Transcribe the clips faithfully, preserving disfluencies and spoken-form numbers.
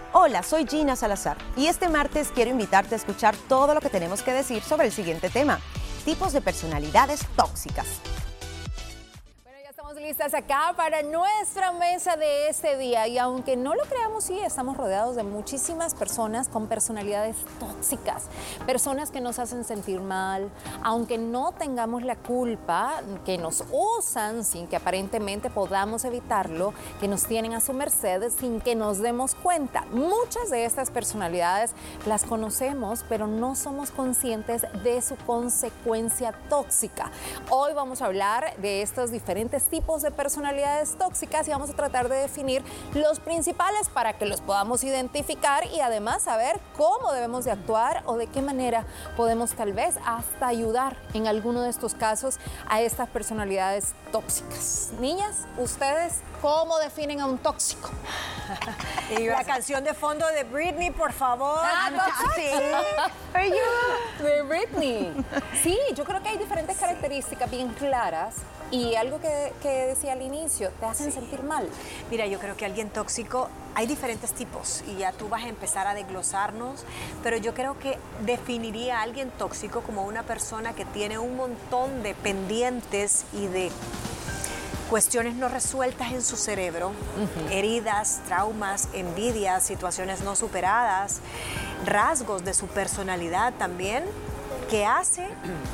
Hola, soy Gina Salazar y este martes quiero invitarte a escuchar todo lo que tenemos que decir sobre el siguiente tema: tipos de personalidades tóxicas. Estamos listas acá para nuestra mesa de este día y aunque no lo creamos, sí, estamos rodeados de muchísimas personas con personalidades tóxicas, personas que nos hacen sentir mal, aunque no tengamos la culpa, que nos usan sin que aparentemente podamos evitarlo, que nos tienen a su merced sin que nos demos cuenta. Muchas de estas personalidades las conocemos, pero no somos conscientes de su consecuencia tóxica. Hoy vamos a hablar de estos diferentes tipos tipos de personalidades tóxicas y vamos a tratar de definir los principales para que los podamos identificar y además saber cómo debemos de actuar o de qué manera podemos tal vez hasta ayudar en alguno de estos casos a estas personalidades tóxicas. Niñas, ¿ustedes cómo definen a un tóxico? Y la canción de fondo de Britney, por favor. Ah, sí. Are you? De Britney. Sí, yo creo que hay diferentes características bien claras y algo que, que decía al inicio, te hacen sí. sentir mal. Mira, yo creo que alguien tóxico, hay diferentes tipos y ya tú vas a empezar a desglosarnos, pero yo creo que definiría a alguien tóxico como una persona que tiene un montón de pendientes y de cuestiones no resueltas en su cerebro, uh-huh. heridas, traumas, envidias, situaciones no superadas, rasgos de su personalidad también, que hace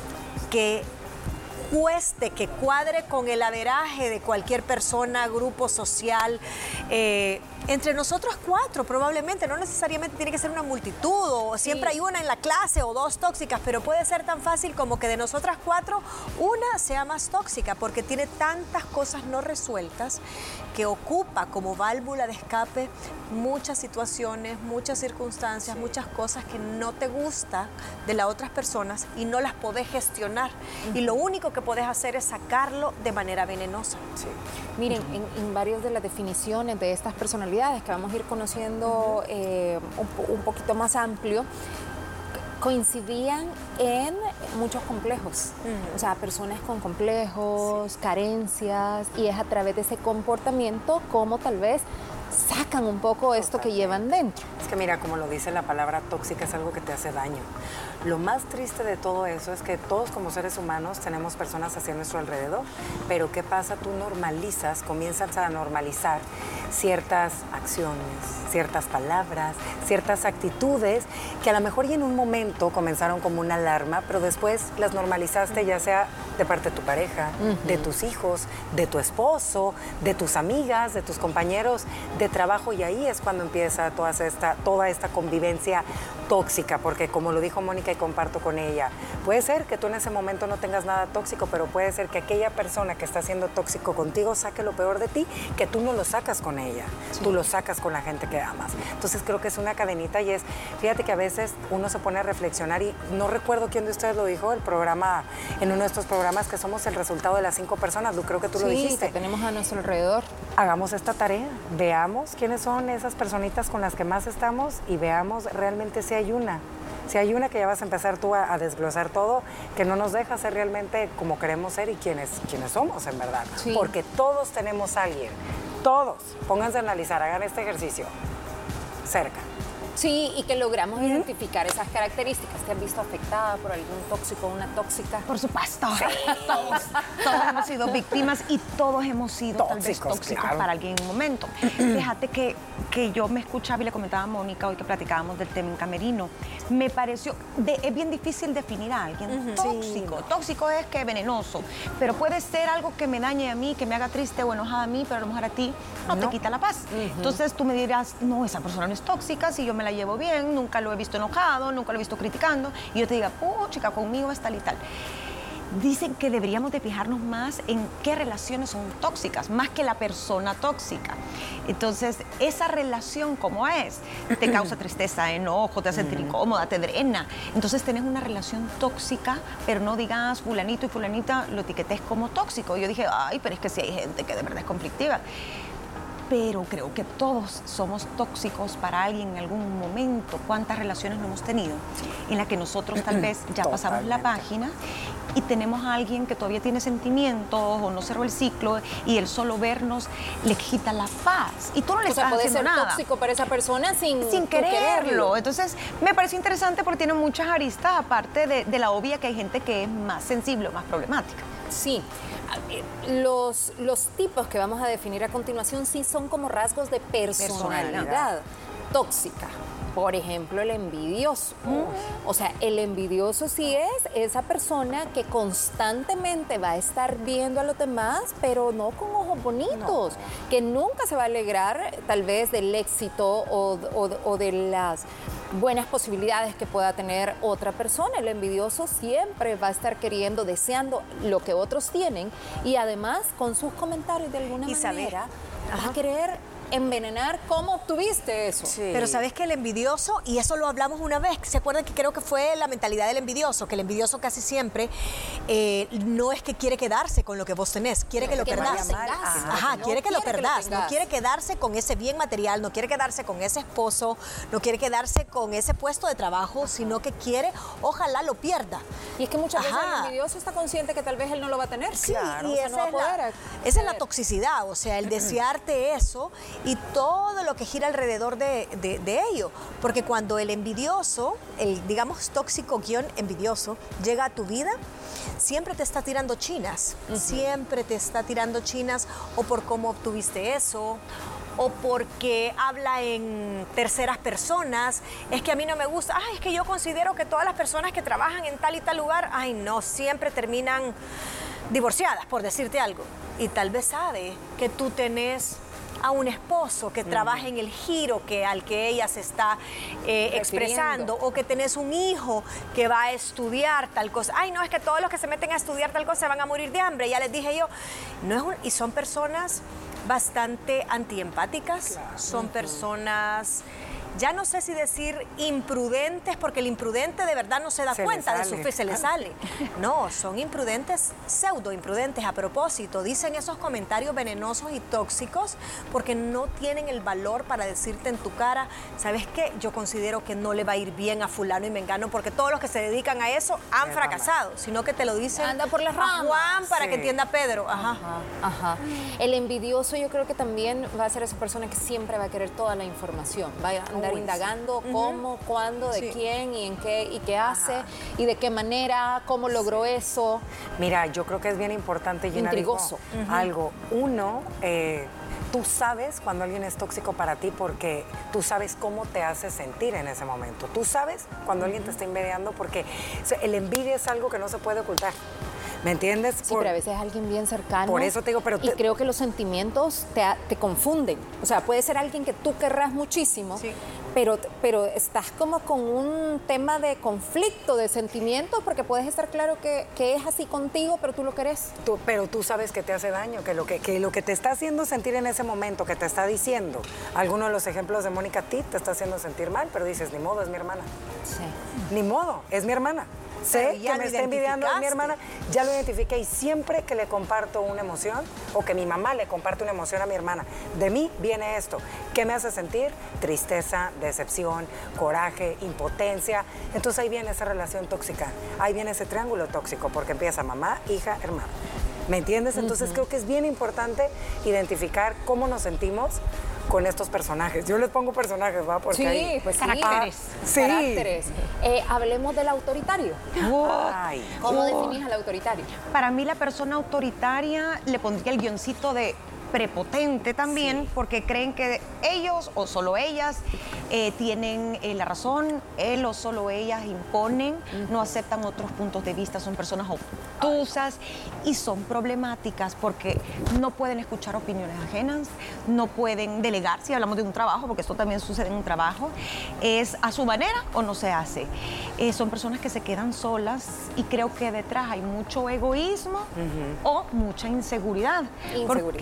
que cueste, que cuadre con el averaje de cualquier persona, grupo social, eh, entre nosotros cuatro probablemente, no necesariamente tiene que ser una multitud o siempre sí. hay una en la clase o dos tóxicas, pero puede ser tan fácil como que de nosotras cuatro una sea más tóxica porque tiene tantas cosas no resueltas que ocupa como válvula de escape muchas situaciones, muchas circunstancias, sí. muchas cosas que no te gusta de las otras personas y no las podés gestionar. Uh-huh. Y lo único que podés hacer es sacarlo de manera venenosa. Sí. Miren, uh-huh. en, en varias de las definiciones de estas personalidades que vamos a ir conociendo uh-huh. eh, un, un poquito más amplio, coincidían en muchos complejos, uh-huh. o sea, personas con complejos, sí. carencias, y es a través de ese comportamiento como tal vez sacan un poco Totalmente. Esto que llevan dentro. Es que mira, como lo dice la palabra tóxica, es algo que te hace daño. Lo más triste de todo eso es que todos como seres humanos tenemos personas hacia nuestro alrededor, pero ¿qué pasa? Tú normalizas, comienzas a normalizar ciertas acciones, ciertas palabras, ciertas actitudes que a lo mejor y en un momento comenzaron como una alarma, pero después las normalizaste ya sea de parte de tu pareja, uh-huh. de tus hijos, de tu esposo, de tus amigas, de tus compañeros de trabajo, y ahí es cuando empieza toda esta, toda esta convivencia tóxica, porque como lo dijo Mónica y comparto con ella, puede ser que tú en ese momento no tengas nada tóxico, pero puede ser que aquella persona que está siendo tóxico contigo saque lo peor de ti, que tú no lo sacas con ella, sí. tú lo sacas con la gente que amas. Entonces creo que es una cadenita y es, fíjate que a veces uno se pone a reflexionar y no recuerdo quién de ustedes lo dijo, el programa, en uno de estos programas, que somos el resultado de las cinco personas, creo que tú sí, lo dijiste. Que tenemos a nuestro alrededor. Hagamos esta tarea, veamos quiénes son esas personitas con las que más estamos y veamos realmente si hay una, si hay una que ya vas a empezar tú a, a desglosar todo, que no nos deja ser realmente como queremos ser y quiénes, quiénes somos en verdad. Sí. Porque todos tenemos a alguien, todos, pónganse a analizar, hagan este ejercicio cerca. Sí, y que logramos uh-huh. identificar esas características. ¿Te has visto afectada por algún tóxico o una tóxica? Por supuesto. Sí. Todos, todos hemos sido víctimas y todos hemos sido tóxicos, tal vez tóxicos claro. para alguien en un momento. Fíjate que, que yo me escuchaba y le comentaba a Mónica hoy que platicábamos del tema en camerino. Me pareció, de, es bien difícil definir a alguien uh-huh. tóxico. Sí. Tóxico es que venenoso, pero puede ser algo que me dañe a mí, que me haga triste o enojada a mí, pero a lo mejor a ti no, no. te quita la paz. Uh-huh. Entonces tú me dirás, no, esa persona no es tóxica, si yo me la llevo bien, nunca lo he visto enojado, nunca lo he visto criticando, y yo te diga, oh, chica, conmigo es tal y tal. Dicen que deberíamos de fijarnos más en qué relaciones son tóxicas, más que la persona tóxica. Entonces, esa relación como es, te causa tristeza, enojo, te hace sentir incómoda, te drena. Entonces, tenés una relación tóxica, pero no digas fulanito y fulanita lo etiquetés como tóxico. Yo dije, ay, pero es que sí hay gente que de verdad es conflictiva. pero creo que todos somos tóxicos para alguien en algún momento. ¿Cuántas relaciones no hemos tenido en las que nosotros tal vez ya pasamos la página y tenemos a alguien que todavía tiene sentimientos o no cerró el ciclo y el solo vernos le quita la paz? Y tú no le O sea, estás puede haciendo ser nada. tóxico para esa persona sin, Sin tú quererlo. quererlo. Entonces, me parece interesante porque tiene muchas aristas, aparte de, de la obvia que hay gente que es más sensible o más problemática. Sí. Los, los tipos que vamos a definir a continuación sí son como rasgos de personalidad, Personalidad. tóxica. Por ejemplo, el envidioso. O sea, el envidioso sí es esa persona que constantemente va a estar viendo a los demás, pero no con ojos bonitos, que nunca se va a alegrar tal vez del éxito o, o- o de las buenas posibilidades que pueda tener otra persona. El envidioso siempre va a estar queriendo, deseando lo que otros tienen y además con sus comentarios de alguna Y saber- manera va a querer envenenar cómo obtuviste eso. Sí. Pero sabes que el envidioso, y eso lo hablamos una vez, ¿se acuerdan que creo que fue la mentalidad del envidioso? Que el envidioso casi siempre eh, no es que quiere quedarse con lo que vos tenés, quiere que lo Que perdás. vaya mal. Ajá, Ajá, no quiere que lo quiere que lo perdás, no tengas. quiere quedarse con ese bien material, no quiere quedarse con ese esposo, no quiere quedarse con ese puesto de trabajo, sino que quiere, ojalá lo pierda. Y es que muchas veces Ajá. el envidioso está consciente que tal vez él no lo va a tener. Sí, Claro, y o sea, esa, no va a es la, poder esa es la acceder. toxicidad, o sea, el desearte eso y todo lo que gira alrededor de, de- de ello. Porque cuando el envidioso, el digamos tóxico guión envidioso, llega a tu vida, siempre te está tirando chinas, siempre te está tirando chinas o por cómo obtuviste eso, o porque habla en terceras personas, es que a mí no me gusta, ay, es que yo considero que todas las personas que trabajan en tal y tal lugar, ay, no, siempre terminan divorciadas, por decirte algo. Y tal vez sabe que tú tenés a un esposo que trabaja en el giro que, al que ella se está eh, expresando, o que tenés un hijo que va a estudiar tal cosa. Ay, no, es que todos los que se meten a estudiar tal cosa van a morir de hambre. Ya les dije yo, no es un- y son personas bastante antiempáticas, son personas, ya no sé si decir imprudentes, porque el imprudente de verdad no se da Se le cuenta de su sale. fe, se le sale. No, son imprudentes, pseudo imprudentes a propósito. Dicen esos comentarios venenosos y tóxicos porque no tienen el valor para decirte en tu cara, ¿sabes qué? Yo considero que no le va a ir bien a fulano y mengano porque todos los que se dedican a eso han Les va fracasado, sino que te lo dicen Anda por las a ramas. Juan para Sí. que entienda a Pedro. Ajá. Ajá. El envidioso yo creo que también va a ser esa persona que siempre va a querer toda la información, va a andar Uy, indagando cómo, cuándo, de Sí. quién y en qué y qué hace y de qué manera, cómo logró eso. Mira, yo creo que es bien importante, Gina, Intrigoso. dijo algo. Uno, eh, tú sabes cuando alguien es tóxico para ti porque tú sabes cómo te hace sentir en ese momento. Tú sabes cuando alguien te está envidiando porque o sea, el envidia es algo que no se puede ocultar. ¿Me entiendes? Sí, pero a veces es alguien bien cercano. Por eso te digo, pero Y te- creo que los sentimientos te, a- te confunden. O sea, puede ser alguien que tú querrás muchísimo, Sí. pero, pero estás como con un tema de conflicto, de sentimientos, porque puedes estar claro que, que es así contigo, pero tú lo querés. Tú- pero tú sabes que te hace daño, que lo que, que lo que te está haciendo sentir en ese momento, que te está diciendo, alguno de los ejemplos de Mónica a ti te está haciendo sentir mal, pero dices, ni modo, es mi hermana. Sí. Ni modo, es mi hermana. Pero Sé ya que me lo está envidiando, es mi identificaste. hermana. Ya lo identifiqué y siempre que le comparto una emoción o que mi mamá le comparte una emoción a mi hermana, de mí viene esto. ¿Qué me hace sentir? Tristeza, decepción, coraje, impotencia. Entonces ahí viene esa relación tóxica. Ahí viene ese triángulo tóxico porque empieza mamá, hija, hermano. ¿Me entiendes? Entonces creo que es bien importante identificar cómo nos sentimos con estos personajes. Yo les pongo personajes, ¿va? Porque Sí, ahí- pues sí. Caracteres. Ah, sí. Caracteres. Eh, hablemos del autoritario. Ay. ¿Cómo Oh. definís al autoritario? Para mí la persona autoritaria le pondría el guioncito de prepotente también, porque creen que ellos o solo ellas eh, tienen eh, la razón, él o solo ellas imponen, no aceptan otros puntos de vista, son personas obtusas y son problemáticas porque no pueden escuchar opiniones ajenas, no pueden delegar, si hablamos de un trabajo, porque esto también sucede en un trabajo, es a su manera o no se hace. Eh, son personas que se quedan solas y creo que detrás hay mucho egoísmo o mucha inseguridad, porque Inseguridad. ellos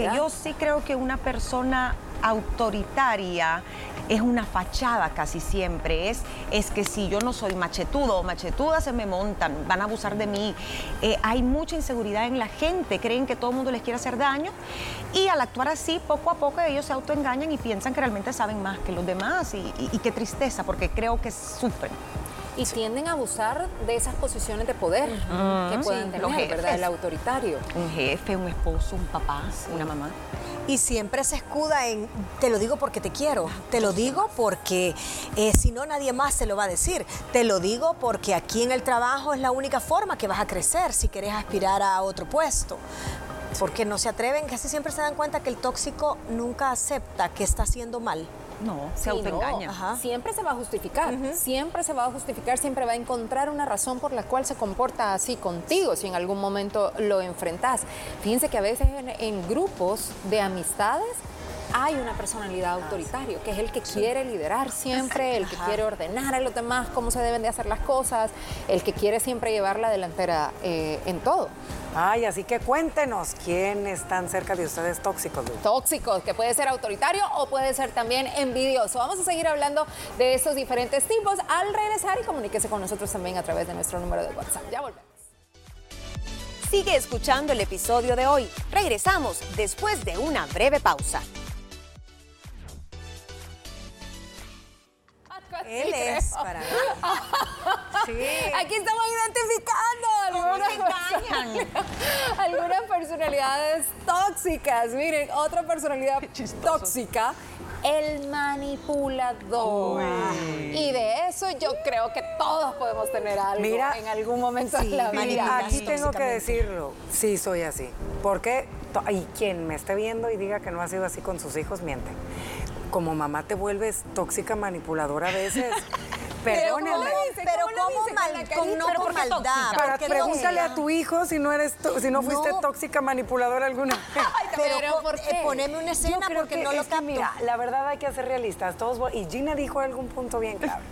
sí creo que una persona autoritaria es una fachada casi siempre. Es, es que si yo no soy machetudo o machetuda, se me montan, van a abusar de mí. Eh, hay mucha inseguridad en la gente, creen que todo el mundo les quiere hacer daño y al actuar así, poco a poco ellos se autoengañan y piensan que realmente saben más que los demás y, y, y qué tristeza, porque creo que sufren. Y tienden a abusar de esas posiciones de poder Mm, que pueden sí, tener, los jefes. ¿verdad? El autoritario. Un jefe, un esposo, un papá, una mamá. Y siempre se escuda en, te lo digo porque te quiero, te lo digo porque eh, si no nadie más se lo va a decir, te lo digo porque aquí en el trabajo es la única forma que vas a crecer si querés aspirar a otro puesto. Porque no se atreven, casi siempre se dan cuenta que el tóxico nunca acepta que está haciendo mal. No, se Sí, autoengaña. no. Ajá. Siempre se va a justificar, siempre se va a justificar, siempre va a encontrar una razón por la cual se comporta así contigo si en algún momento lo enfrentas. Fíjense que a veces en, en grupos de amistades hay una personalidad autoritaria, que es el que quiere liderar siempre, el que Ajá. quiere ordenar a los demás cómo se deben de hacer las cosas, el que quiere siempre llevar la delantera eh, en todo. Ay, así que cuéntenos quién están cerca de ustedes tóxicos, Lu? Tóxicos, que puede ser autoritario o puede ser también envidioso. Vamos a seguir hablando de estos diferentes tipos al regresar y comuníquese con nosotros también a través de nuestro número de WhatsApp. Ya volvemos. Sigue escuchando el episodio de hoy. Regresamos después de una breve pausa. Él es para mí. Sí. Aquí estamos identificando algunas, personalidades, algunas personalidades tóxicas. Miren, otra personalidad tóxica, el manipulador. Y de eso yo creo que todos podemos tener algo Mira, en algún momento sí, de la vida. manipular. Aquí tengo que tóxicamente. decirlo, sí soy así. Porque, to- y quien me esté viendo y diga que no ha sido así con sus hijos, miente. Como mamá te vuelves tóxica manipuladora a veces. Perdónenme. ¿cómo le dice? Pero ¿Cómo le ¿cómo dice? mal, Con la con, carita. no ¿Pero por por qué maldad? tóxica? Para, porque pregúntale tóxica. a tu hijo si no eres to- si no fuiste No. tóxica manipuladora alguna vez. Pero, Pero, po- ¿por eh, qué? poneme una Yo escena creo porque que no lo es que, capto. mira, la verdad hay que ser realistas. Todos, vo- y Gina dijo algún punto bien clave.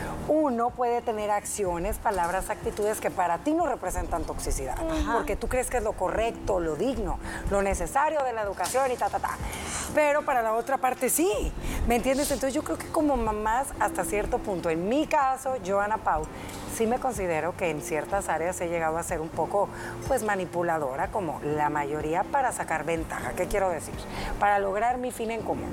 Uno puede tener acciones, palabras, actitudes que para ti no representan toxicidad, porque tú crees que es lo correcto, lo digno, lo necesario de la educación y ta, ta, ta. Pero para la otra parte sí, ¿me entiendes? Entonces yo creo que como mamás hasta cierto punto, en mi caso, Joana Pau, sí me considero que en ciertas áreas he llegado a ser un poco, pues, manipuladora, como la mayoría, para sacar ventaja. ¿Qué quiero decir? Para lograr mi fin en común.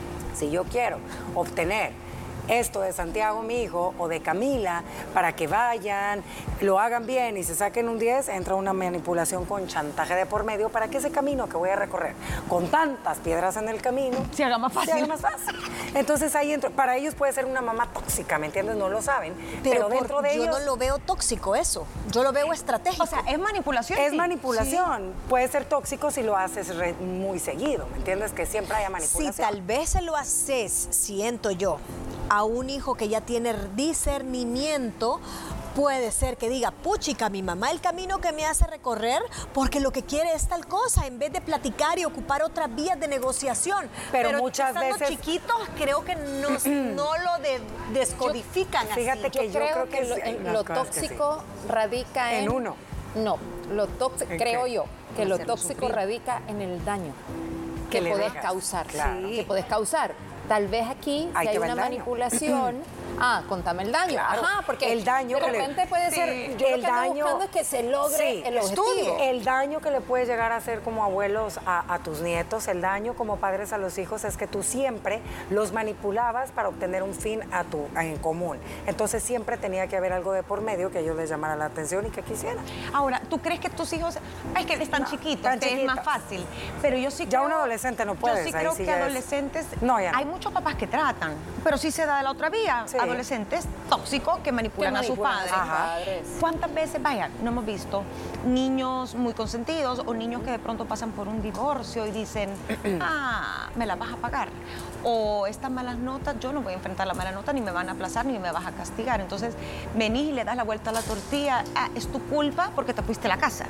Si yo quiero obtener esto de Santiago, mi hijo, o de Camila, para que vayan, lo hagan bien y se saquen un diez, entra una manipulación con chantaje de por medio para que ese camino que voy a recorrer, con tantas piedras en el camino, Se haga más fácil. se haga más fácil. Entonces ahí entro, para ellos puede ser una mamá tóxica, ¿me entiendes? No lo saben, pero, por- dentro de yo ellos... no lo veo tóxico eso. Yo lo veo estratégico. O sea, es manipulación. Es sí. manipulación. Puede ser tóxico si lo haces re- muy seguido, ¿me entiendes? Que siempre haya Si manipulación. tal vez se lo haces, siento yo, a un hijo que ya tiene discernimiento, puede ser que diga, puchica, mi mamá el camino que me hace recorrer porque lo que quiere es tal cosa, en vez de platicar y ocupar otras vías de negociación. Pero muchas estando veces- chiquitos creo que nos- no lo de- descodifican así. Fíjate que Yo yo creo, creo que, que lo, sí, en- las lo cosas que sí. tóxico radica en... En uno. No, lo tóxico, ¿En creo qué? yo, que lo hacerlo tóxico sufrir. radica en el daño Que que le podés dejas, causar. claro. Que podés causar. Tal vez aquí, Ahí si hay te va una el daño. manipulación, ah, contame el daño. Claro. Ajá, porque El daño de que le- repente puede Sí. ser, yo lo El que ando daño- buscando es que se logre Sí, el objetivo. estudie. El daño que le puedes llegar a hacer como abuelos a, a tus nietos, el daño como padres a los hijos es que tú siempre los manipulabas para obtener un fin a tu, en común. Entonces siempre tenía que haber algo de por medio que ellos les llamara la atención y que quisieran. Ahora, ¿tú crees que tus hijos, es que están chiquitos, están que es más chiquitos. fácil? Pero yo sí Ya creo, un adolescente no puedes, Yo sí ahí creo sí que ya es- adolescentes, No, ya no. hay muchos papás que tratan, pero sí se da de la otra vía. Sí. Adolescentes tóxicos que manipulan, Que a sus manipulan a padres. sus padres. ¿Cuántas veces, vaya, no hemos visto niños muy consentidos o niños que de pronto pasan por un divorcio y dicen, ah, me la vas a pagar? O estas malas notas, yo no voy a enfrentar la mala nota, ni me van a aplazar, ni me vas a castigar. Entonces, venís y le das la vuelta a la tortilla, ah, es tu culpa porque te fuiste a la casa.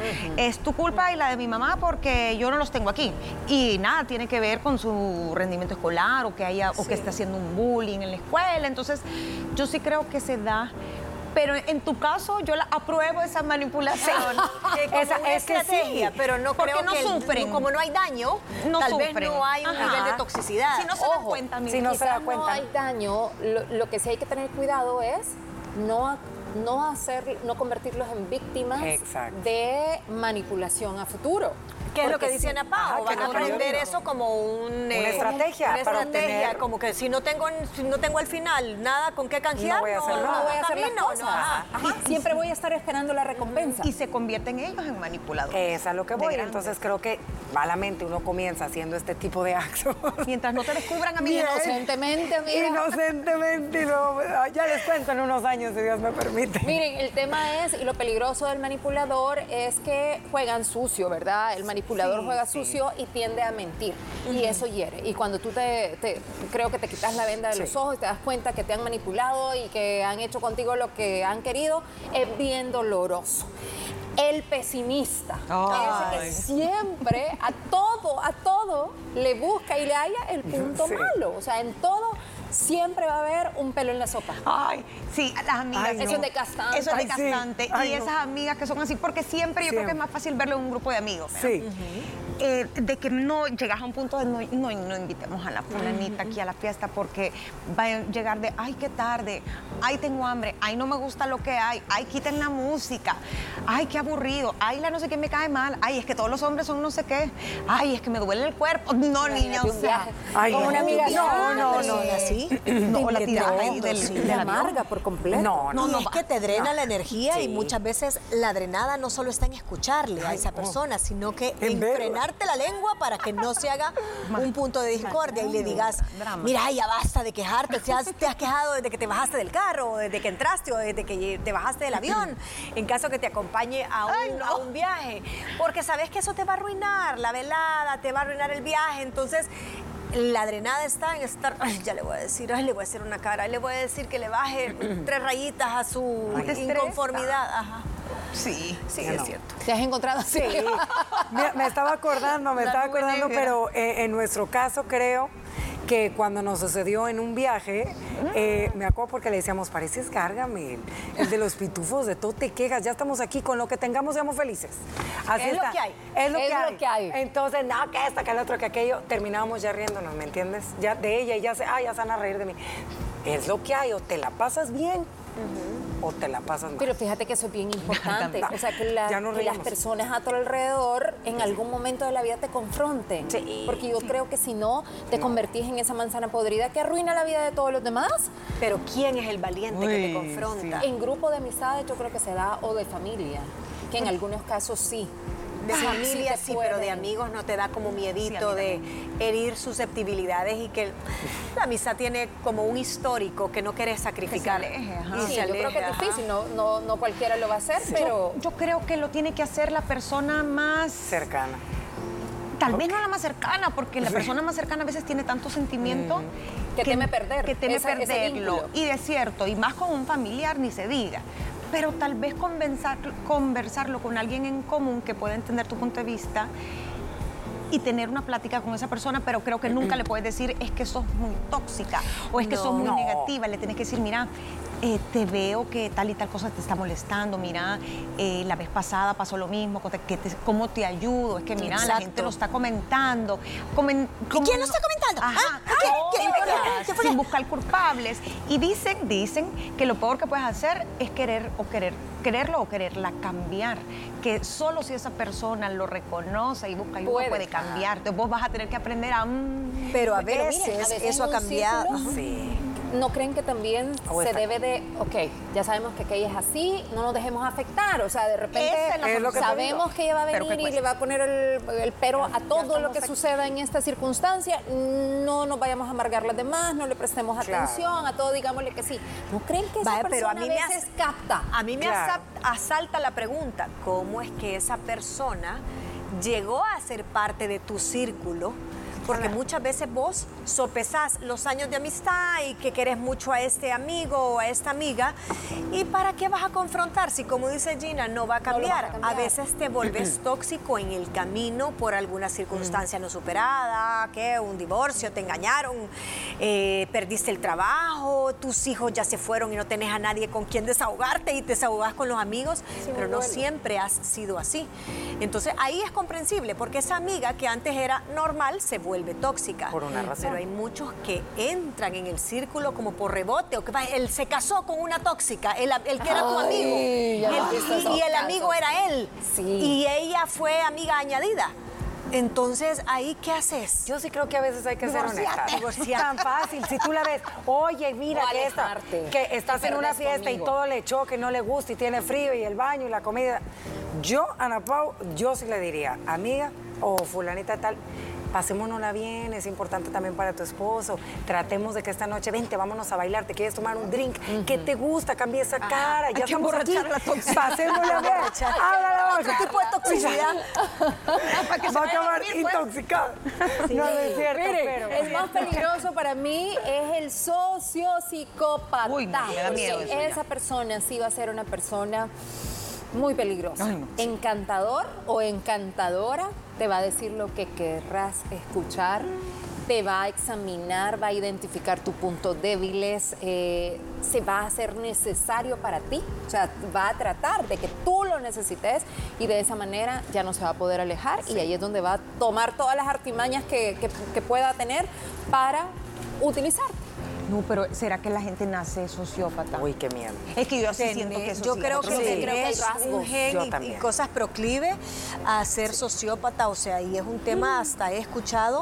Es tu culpa y la de mi mamá porque yo no los tengo aquí. Y nada, tiene que ver con su rendimiento escolar o que haya o que esté haciendo un bullying en la escuela. Entonces, yo sí creo que se da Pero en tu caso, yo la apruebo esa manipulación. Que como Esa- una es que estrategia, sí. pero no Porque creo no que el- sufren. como no hay daño, No tal sufren. vez no hay un Ajá. nivel de toxicidad. Si no se dan Ojo, cuenta, mira. si no se Quizás da cuenta. no hay daño, lo, lo que sí hay que tener cuidado es no, a- no hacer, no convertirlos en víctimas Exacto. de manipulación a futuro. ¿Qué es lo Porque que dice sí- Ana Pao? Ajá, Van que a lo que yo aprender digo. eso como un, eh, estrategia una para estrategia, obtener- como que si no tengo si no tengo al final nada con qué canjear, No voy a hacer no, nada. No voy a hacer las camino, cosas. no, ajá. Y siempre voy a estar esperando la recompensa. Y se convierten ellos en manipuladores. Es a lo que De voy. grandes. Entonces creo que malamente uno comienza haciendo este tipo de actos. Mientras no te descubran a mí. Bien. Inocentemente, amiga. Inocentemente, y luego, ya les cuento en unos años, si Dios me permite. Miren, el tema es, y lo peligroso del manipulador es que juegan sucio, ¿verdad? El manipulador Sí, juega sí. sucio y tiende a mentir. Y eso hiere. Y cuando tú te, te- creo que te quitas la venda de Sí. los ojos y te das cuenta que te han manipulado y que han hecho contigo lo que han querido, es bien doloroso. El pesimista, ese que siempre a todo, a todo le busca y le halla el punto Sí. malo. O sea, en todo siempre va a haber un pelo en la sopa. Ay, sí, las amigas. Ay, no. Eso es desgastante. Eso es Ay, sí. desgastante. Ay, y no. esas amigas que son así, porque siempre yo creo que es Siempre. más fácil verlo en un grupo de amigos. ¿verdad? Sí. Eh, de que no llegas a un punto de no, no, no invitemos a la fulanita aquí a la fiesta porque va a llegar de, ay, qué tarde, ay, tengo hambre, ay, no me gusta lo que hay, ay, quiten la música, ay, qué aburrido, ay, la no sé qué me cae mal, ay, es que todos los hombres son no sé qué, ay, es que me duele el cuerpo. No, niña, o Imagínate un sea, viaje. Ay, Con no. una amiga No, sana, no, pero- no, así. no, la Que tiras te- ahí del, sí, del Te avión. amarga por completo. No, no. y no es va. que te drena No. la energía y Sí. muchas veces la drenada no solo está en escucharle a Ay, esa no. persona, sino que En en verla. frenarte la lengua para que no se haga un punto de discordia y le digas, Drama. mira, ya basta de quejarte, si has- te has quejado desde que te bajaste del carro, o desde que entraste o desde que te bajaste del avión, en caso que te acompañe a un, Ay, no. a un viaje, porque sabes que eso te va a arruinar la velada, te va a arruinar el viaje, entonces la drenada está en estar, ay, ya le voy a decir, ay, le voy a hacer una cara, ay, le voy a decir que le baje tres rayitas a su Ay, te estresa. inconformidad. Ajá. Sí, sí, Ya es no. cierto. ¿Te has encontrado así? Sí. Mira, me estaba acordando, me La estaba nube acordando, negra. pero eh, en nuestro caso creo que cuando nos sucedió en un viaje, eh, me acuerdo porque le decíamos, pareces Gargamel, el de los pitufos, de todo te quejas, ya estamos aquí, con lo que tengamos seamos felices. Así Es lo está. que hay. Es lo, Es que, lo hay. que hay. Entonces, no, que esto, que el otro, que aquello, terminábamos ya riéndonos, ¿me entiendes? Ya de ella y ya se, ah, ya se van a reír de mí. Es lo que hay, o te la pasas bien, o te la pasas mal. Pero fíjate que eso es bien importante. O sea, que, la- Ya nos que las reímos. personas a tu alrededor en algún momento de la vida te confronten. Sí. Porque yo creo que si no, te convertís en esa manzana podrida que arruina la vida de todos los demás. Pero ¿quién es el valiente que te Uy, confronta? En grupo de amistades yo creo que se da, o de familia, que en algunos casos sí. De Sí, familia te sí, pero de pueden. amigos no te da como miedito Sí, a de mí herir susceptibilidades y que la amistad tiene como un histórico que no quieres sacrificar. Que se aleje, ajá. Y Sí, se yo creo aleje, que es ajá. difícil, no, no, no cualquiera lo va a hacer, pero... Yo creo que lo tiene que hacer la persona más Cercana. Tal vez no la más cercana, porque la persona más cercana a veces tiene tanto sentimiento Que teme perder Que teme esa- ese perderlo. vínculo. Y de cierto, y más con un familiar, ni se diga. Pero tal vez conversar, conversarlo con alguien en común que pueda entender tu punto de vista y tener una plática con esa persona, pero creo que nunca le puedes decir es que sos muy tóxica o es que No. sos muy No. negativa. Le tienes que decir, mira, eh, te veo que tal y tal cosa te está molestando, mira, eh, la vez pasada pasó lo mismo, que te- que te- ¿cómo te ayudo? Es que mira, la Exacto. gente lo está comentando. Comen- como quién lo no- está comentando? Ajá, ¿Ah? ¿Quién? ¿Quién? todas, ¿Quién? ¿Quién fue? sin buscar culpables. Y dicen, dicen que lo peor que puedes hacer es querer o querer, quererlo o quererla cambiar. Que solo si esa persona lo reconoce y busca ayuda Puede. puede, cambiar. Entonces vos vas a tener que aprender a... mm, Pero a Pero veces, miren, a veces eso ha en un cambiado. círculo, Ajá. Sí. ¿No creen que también O se está- debe de, ok, ya sabemos que aquella es así, no nos dejemos afectar? O sea, de repente Esa es la Es lo que te sabemos digo. que ella va a Pero venir que y cuesta. le va a poner el, el pero a todo lo estamos que aquí. suceda en esta circunstancia. No nos vayamos a amargar las demás, no le prestemos Claro. atención, a todo digámosle que sí. ¿No creen que esa Vaya, pero persona a mí a me veces as- capta? A mí me Claro. asa- asalta la pregunta, ¿cómo es que esa persona llegó a ser parte de tu círculo Porque muchas veces vos sopesás los años de amistad y que querés mucho a este amigo o a esta amiga. ¿Y para qué vas a confrontar? Si, como dice Gina, no va a cambiar. No, no va a cambiar. A veces te volvés tóxico en el camino por alguna circunstancia no superada, que un divorcio, te engañaron, eh, perdiste el trabajo, tus hijos ya se fueron y no tenés a nadie con quien desahogarte y te desahogás con los amigos, Sí, pero me no duele. siempre has sido así. Entonces ahí es comprensible, porque esa amiga que antes era normal se vuelve tóxica. Por una razón. Pero hay muchos que entran en el círculo como por rebote, o que va, él se casó con una tóxica, el, el que era tu Ay, amigo, ya el- hemos visto y, esos y el casos. amigo era él, Sí. y ella fue amiga añadida. Entonces, ¿ahí qué haces? Yo sí creo que a veces hay que ser honesta. Divorciate. Tan fácil. Si tú la ves, oye, mira O que, esta- alejarte. que estás Te en una perdés fiesta conmigo. y todo le choque, no le gusta y tiene frío y el baño y la comida. Yo, Ana Pau, yo sí le diría, amiga o fulanita tal, pasémonosla bien, es importante también para tu esposo. Tratemos de que esta noche, vente, vámonos a bailar, te quieres tomar un drink, ¿qué te gusta? Cambia esa cara, ya que estamos aquí. emborrachar a la tóxica. Pasémosla bien. Habla la boca. ¿Qué tipo de toxicidad? Va a acabar intoxicada. No, no es cierto, Mire, pero... el más peligroso para mí es el socio psicópata. Uy, no, me da miedo Porque eso ya. esa persona sí va a ser una persona muy peligrosa. Ay, no. Encantador o encantadora, te va a decir lo que querrás escuchar, te va a examinar, va a identificar tus puntos débiles, eh, se va a hacer necesario para ti, o sea, va a tratar de que tú lo necesites y de esa manera ya no se va a poder alejar y ahí es donde va a tomar todas las artimañas que, que- que pueda tener para utilizar. No, pero ¿será que la gente nace sociópata? Uy, qué miedo. Es que yo sí Tenés- siento que eso yo sí, creo nosotros que sí. creo que hay es rasgos. un gen Yo y- y, también. cosas proclive a ser sociópata, o sea, y es un tema, hasta he escuchado,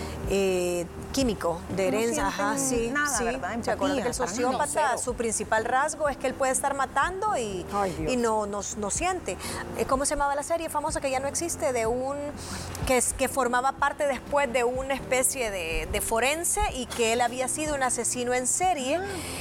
eh, químico, de No herencia, ajá, sienten sí, nada, sí. ¿verdad? ¿Se acuerdan que el Empatía, para mí no, sociópata, cero. su principal rasgo es que él puede estar matando y, Ay, Dios. y no, no, no siente? Eh, ¿Cómo se llamaba la serie famosa que ya no existe? De un, que, es, que formaba parte después de una especie de, de forense y que él había sido un asesino en serie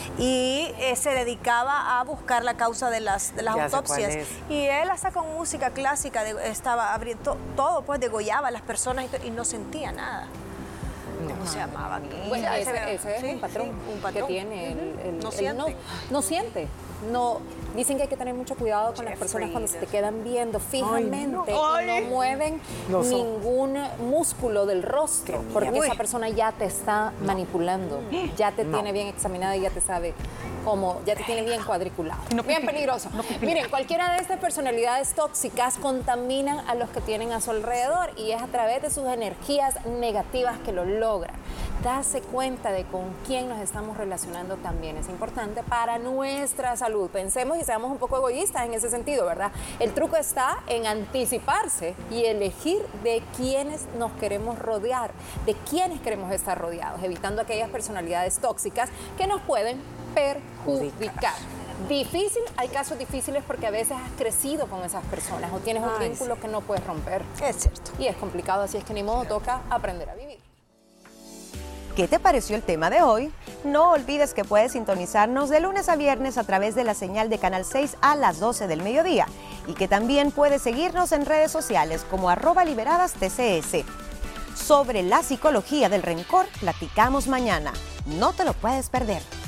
y eh, se dedicaba a buscar la causa de las, de las Ya sé cuál autopsias. es. Y él hasta con música clásica de- estaba abriendo todo, pues degollaba a las personas y, to- y no sentía nada. ¿Cómo se llamaba? Bueno, Ya, ese, ese es sí, un patrón, sí, un patrón. que tiene. El, el- No el siente. no, no siente. No, dicen que hay que tener mucho cuidado con las personas cuando se te quedan viendo fijamente y no mueven No son. ningún músculo del rostro, porque Uy. esa persona ya te está manipulando, ya te tiene bien examinada y ya te sabe cómo, ya te tiene bien cuadriculado. Bien peligroso. Miren, cualquiera de estas personalidades tóxicas contaminan a los que tienen a su alrededor y es a través de sus energías negativas que lo logran. Darse cuenta de con quién nos estamos relacionando también es importante para nuestra salud. Pensemos y seamos un poco egoístas en ese sentido, ¿verdad? El truco está en anticiparse y elegir de quiénes nos queremos rodear, de quiénes queremos estar rodeados, evitando aquellas personalidades tóxicas que nos pueden perjudicar. Difícil, hay casos difíciles porque a veces has crecido con esas personas o tienes un Ay, vínculo que no puedes romper. Es cierto. Y es complicado, así es que ni modo, toca aprender a vivir. ¿Qué te pareció el tema de hoy? No olvides que puedes sintonizarnos de lunes a viernes a través de la señal de Canal seis a las doce del mediodía y que también puedes seguirnos en redes sociales como arroba liberadas T C S. Sobre la psicología del rencor platicamos mañana. No te lo puedes perder.